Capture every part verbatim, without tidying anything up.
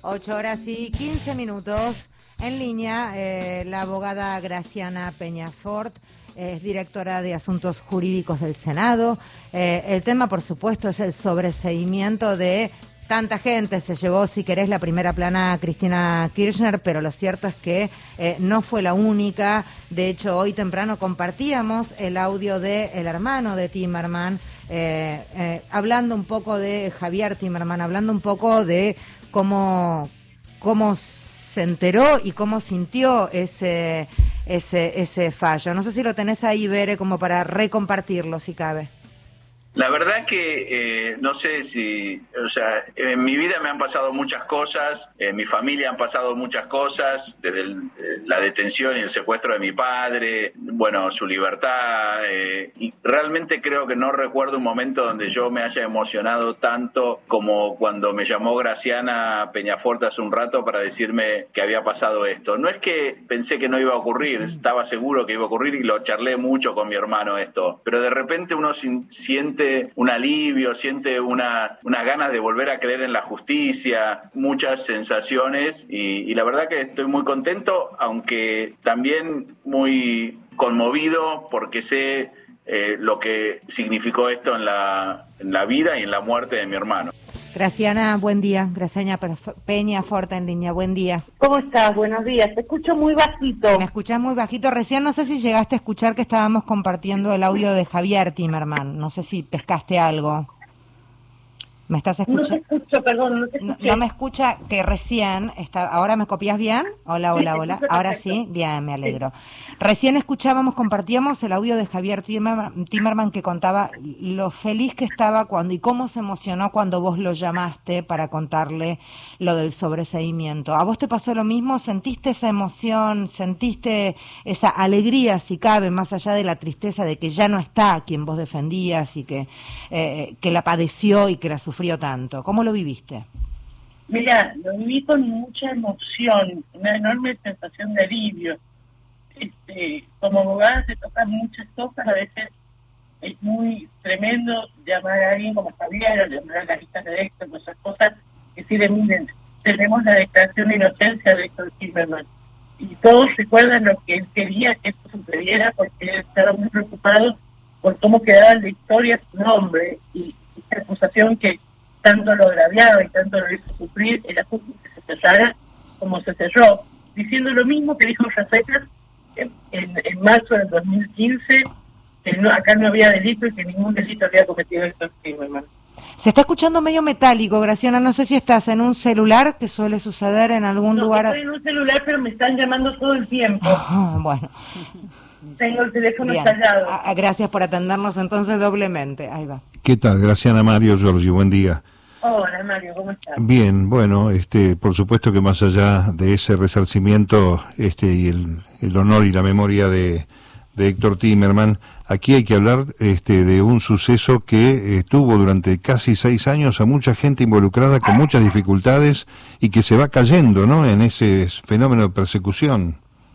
Ocho horas y quince minutos. En línea, eh, la abogada Graciana Peñafort, es eh, directora de Asuntos Jurídicos del Senado. Eh, el tema, por supuesto, es el sobreseimiento de tanta gente. Se llevó, si querés, la primera plana a Cristina Kirchner, pero lo cierto es que eh, no fue la única. De hecho, hoy temprano compartíamos el audio del hermano de Timerman, eh, eh, hablando un poco de Javier Timerman, hablando un poco de cómo, cómo se enteró y cómo sintió ese, ese, ese fallo. No sé si lo tenés ahí, Bere, como para recompartirlo, si cabe. La verdad que eh, no sé si, o sea, en mi vida me han pasado muchas cosas, en mi familia han pasado muchas cosas, desde el, eh, la detención y el secuestro de mi padre, bueno, su libertad, eh, y realmente creo que no recuerdo un momento donde yo me haya emocionado tanto como cuando me llamó Graciana Peñafort hace un rato para decirme que había pasado esto. No es que pensé que no iba a ocurrir, estaba seguro que iba a ocurrir y lo charlé mucho con mi hermano esto, pero de repente uno siente un alivio, siente una, una ganas de volver a creer en la justicia, muchas sensaciones y, y la verdad que estoy muy contento, aunque también muy conmovido porque sé eh, lo que significó esto en la, en la vida y en la muerte de mi hermano. Graciana, buen día. Graciana Peñafort en línea, buen día. ¿Cómo estás? Buenos días. Te escucho muy bajito. Me escuchás muy bajito. Recién no sé si llegaste a escuchar que estábamos compartiendo el audio de Javier Timerman. No sé si pescaste algo. ¿Me estás escuchando? No te escucho, perdón, no te escuché. No, no me escucha, que recién, está, ¿ahora me copias bien? Hola, hola, hola. Ahora sí, bien, me alegro. Sí. Recién escuchábamos, compartíamos el audio de Javier Timerman, Timerman que contaba lo feliz que estaba cuando y cómo se emocionó cuando vos lo llamaste para contarle lo del sobreseimiento. ¿A vos te pasó lo mismo? ¿Sentiste esa emoción? ¿Sentiste esa alegría, si cabe, más allá de la tristeza de que ya no está a quien vos defendías y que, eh, que la padeció y que la sufrió tanto? ¿Cómo lo viviste? Mira, lo viví con mucha emoción, una enorme sensación de alivio. Este, como abogada se tocan muchas cosas, a veces es muy tremendo llamar a alguien como Javier o llamar a la lista de Héctor, esas cosas, que decirle, miren, tenemos la declaración de inocencia de Héctor Timerman. Y todos recuerdan lo que él quería que esto sucediera porque él estaba muy preocupado por cómo quedaba en la historia su nombre y esta acusación que tanto lo agraviaba y tanto lo hizo sufrir, era justo que se cerrara como se cerró, diciendo lo mismo que dijo Rafecas en, en, en marzo del dos mil quince, que no, acá no había delito y que ningún delito había cometido Héctor Timerman. Se está escuchando medio metálico, Graciana, no sé si estás en un celular, que suele suceder en algún no, lugar. Estoy en un celular, pero me están llamando todo el tiempo. Oh, bueno. Tengo el teléfono Bien. estallado. Ah, gracias por atendernos entonces doblemente. Ahí va. ¿Qué tal? Graciana, Mario, Giorgi, buen día. Hola, Mario, ¿cómo estás? Bien, bueno, este, por supuesto que más allá de ese resarcimiento este, y el, el honor y la memoria de, de Héctor Timerman, aquí hay que hablar este, de un suceso que eh, tuvo durante casi seis años a mucha gente involucrada con muchas dificultades y que se va cayendo, ¿no?, en ese fenómeno de persecución.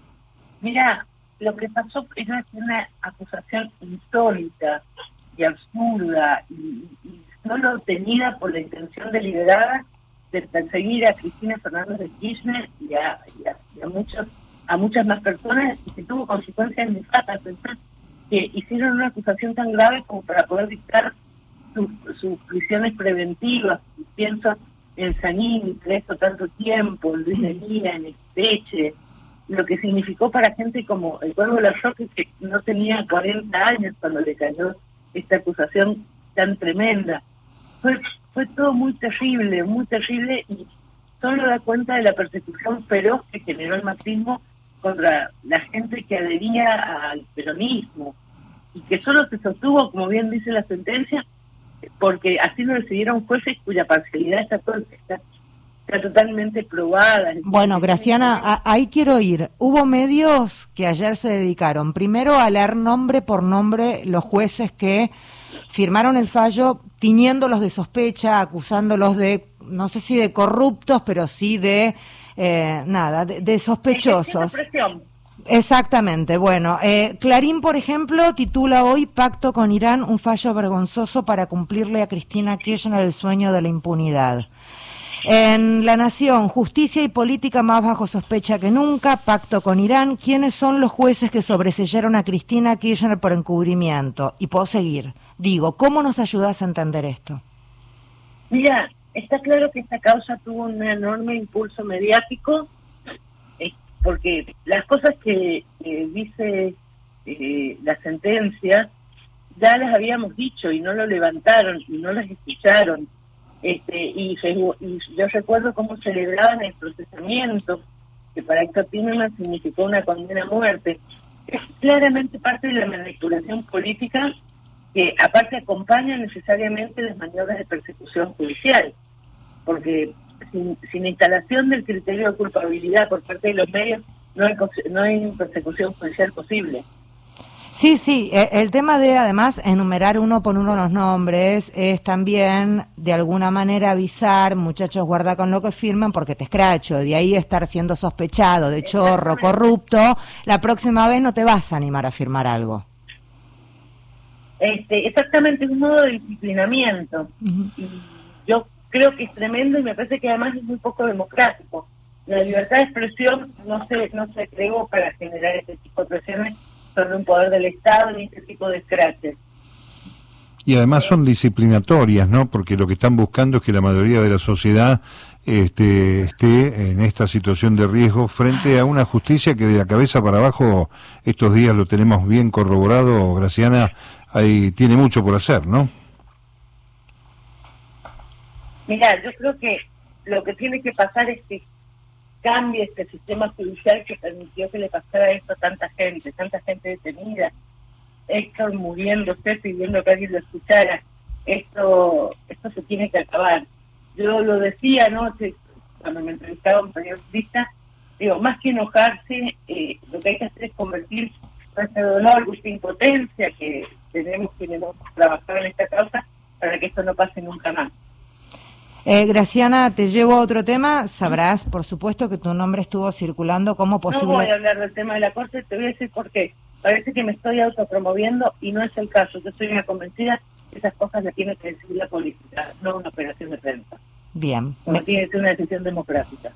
Mira, lo que pasó era una acusación insólita y absurda y, y solo tenida por la intención deliberada de perseguir a Cristina Fernández de Kirchner y a, y a, y a, muchos, a muchas más personas, y que tuvo consecuencias nefastas. Pensar que hicieron una acusación tan grave como para poder dictar sus, sus prisiones preventivas. Pienso en Sanín, preso tanto tiempo, en Luis Leguía, en Espeche, lo que significó para gente como el Cuervo Larroque, que no tenía cuarenta años cuando le cayó esta acusación tan tremenda. Fue, fue todo muy terrible, muy terrible, y solo da cuenta de la persecución feroz que generó el macrismo contra la gente que adhería al peronismo, y que solo se sostuvo, como bien dice la sentencia, porque así lo decidieron jueces cuya parcialidad está, está, está totalmente probada. Bueno, Graciana, a, ahí quiero ir. Hubo medios que ayer se dedicaron primero a leer nombre por nombre los jueces que firmaron el fallo, tiñéndolos de sospecha, acusándolos de, no sé si de corruptos, pero sí de, eh, nada, de, de sospechosos. Exactamente. Bueno, eh, Clarín, por ejemplo, titula hoy Pacto con Irán, un fallo vergonzoso para cumplirle a Cristina Kirchner el sueño de la impunidad. En La Nación, justicia y política más bajo sospecha que nunca, pacto con Irán. ¿Quiénes son los jueces que sobreseyeron a Cristina Kirchner por encubrimiento? Y puedo seguir. Digo, ¿cómo nos ayudas a entender esto? Mira, está claro que esta causa tuvo un enorme impulso mediático, eh, porque las cosas que eh, dice eh, la sentencia ya las habíamos dicho y no lo levantaron y no las escucharon. Este, y, y yo recuerdo cómo celebraban el procesamiento, que para Héctor Timerman significó una condena a muerte. Es claramente parte de la manipulación política que aparte acompaña necesariamente las maniobras de persecución judicial, porque sin, sin instalación del criterio de culpabilidad por parte de los medios no hay, no hay persecución judicial posible. Sí, sí, el tema de además enumerar uno por uno los nombres es también de alguna manera avisar, muchachos, guarda con lo que firman porque te escracho, de ahí estar siendo sospechado de chorro, corrupto, la próxima vez no te vas a animar a firmar algo. Este, exactamente, es un modo de disciplinamiento. Uh-huh. Y yo creo que es tremendo y me parece que además es muy poco democrático. La libertad de expresión no se, no se creó para generar este tipo de presiones sobre un poder del Estado ni este tipo de escraches. Y además son disciplinatorias, ¿no? Porque lo que están buscando es que la mayoría de la sociedad este, esté en esta situación de riesgo frente a una justicia que de la cabeza para abajo, estos días lo tenemos bien corroborado, Graciana, ahí tiene mucho por hacer, ¿no? Mira, yo creo que lo que tiene que pasar es que cambie este sistema judicial que permitió que le pasara esto a tanta gente, tanta gente detenida, Héctor muriéndose pidiendo que alguien lo escuchara. Esto esto se tiene que acabar. Yo lo decía anoche cuando me entrevistaba un periodista, digo, más que enojarse, eh, lo que hay que hacer es convertir este dolor, esta impotencia que tenemos quienes vamos a trabajar en esta causa para que esto no pase nunca más. Eh, Graciana, te llevo a otro tema. Sabrás, por supuesto, que tu nombre estuvo circulando como posible... No voy a hablar del tema de la Corte, te voy a decir por qué. Parece que me estoy autopromoviendo y no es el caso. Yo soy una convencida que esas cosas las tiene que decidir la política, no una operación de prensa. Bien. Como tiene que ser una decisión democrática.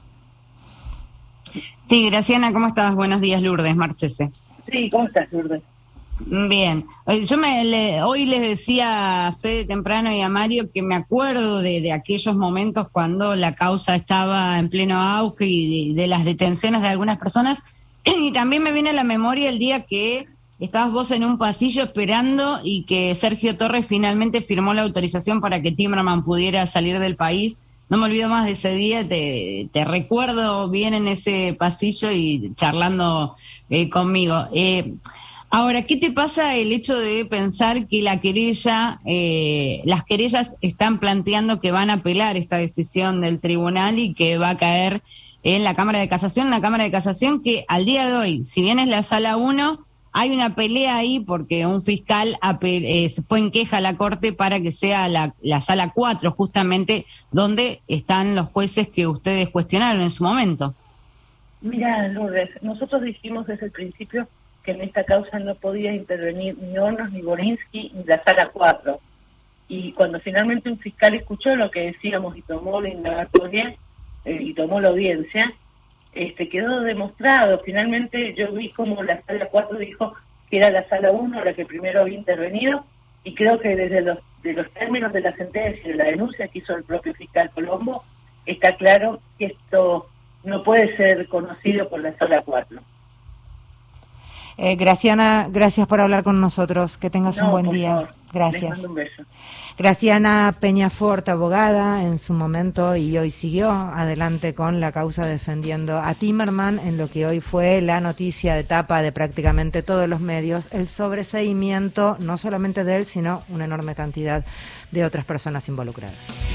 Sí, Graciana, ¿cómo estás? Buenos días, Lourdes Marchese. Sí, ¿cómo estás, Lourdes? Bien, yo me le, hoy les decía a Fede temprano y a Mario que me acuerdo de, de aquellos momentos cuando la causa estaba en pleno auge y de, de las detenciones de algunas personas, y también me viene a la memoria el día que estabas vos en un pasillo esperando y que Sergio Torres finalmente firmó la autorización para que Timerman pudiera salir del país. No me olvido más de ese día, te, te recuerdo bien en ese pasillo y charlando eh, conmigo. Eh, Ahora, ¿qué te pasa el hecho de pensar que la querella, eh, las querellas están planteando que van a apelar esta decisión del tribunal y que va a caer en la Cámara de Casación, la Cámara de Casación que al día de hoy, si bien es la sala uno, hay una pelea ahí porque un fiscal apel, eh, se fue en queja a la Corte para que sea la, la sala cuatro, justamente donde están los jueces que ustedes cuestionaron en su momento? Mira, Lourdes, nosotros dijimos desde el principio que en esta causa no podía intervenir ni Hornos, ni Borinsky, ni la sala cuatro. Y cuando finalmente un fiscal escuchó lo que decíamos y tomó la indagatoria eh, y tomó la audiencia, este quedó demostrado. Finalmente yo vi como la sala cuatro dijo que era la sala uno la que primero había intervenido, y creo que desde los, de los términos de la sentencia y de la denuncia que hizo el propio fiscal Colombo, está claro que esto no puede ser conocido por la sala cuatro. Eh, Graciana, gracias por hablar con nosotros. Que tengas no, un buen día. Favor. Gracias. Les mando un beso. Graciana Peñafort, abogada en su momento y hoy siguió adelante con la causa defendiendo a Timerman en lo que hoy fue la noticia de tapa de prácticamente todos los medios, el sobreseimiento no solamente de él, sino una enorme cantidad de otras personas involucradas.